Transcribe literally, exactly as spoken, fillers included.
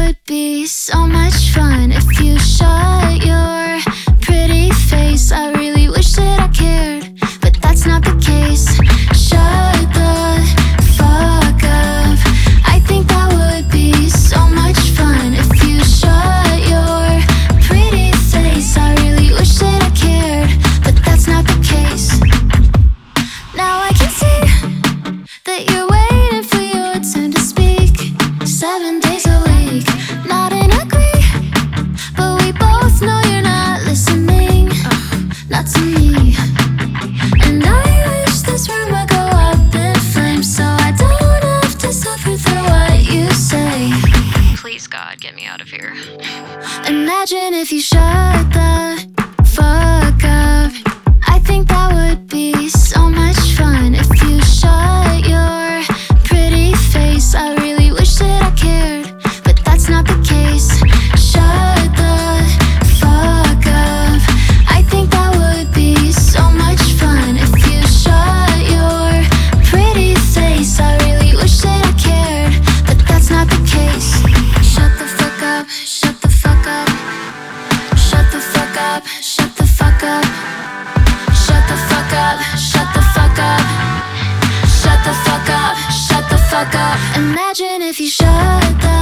would be so much fun if you shut your pretty face. I really wish that I cared, but that's not the case. Shut the fuck up. I think that would be so much fun if you shut your pretty face. I really wish that I cared, but that's not the case. Now I can see that you're waiting for your turn to speak. Seven days a week, not in agree, but we both know you're not listening. Ugh, not to me. And I wish this room would go up in flames, so I don't have to suffer through what you say. Please, God, get me out of here. Imagine if you shut the fuck up. I think that would be so much fun if you shut your pretty face. I really wish that I cared, but that's not the case. Shut the fuck up. I think that would be so much fun if you shut your pretty face. I really wish that I cared, but that's not the case. Shut the fuck up, shut the fuck up. Shut the fuck up, shut the fuck up. Shut the fuck up, shut the fuck up. Shut the fuck up, shut the fuck up. Imagine if you shut the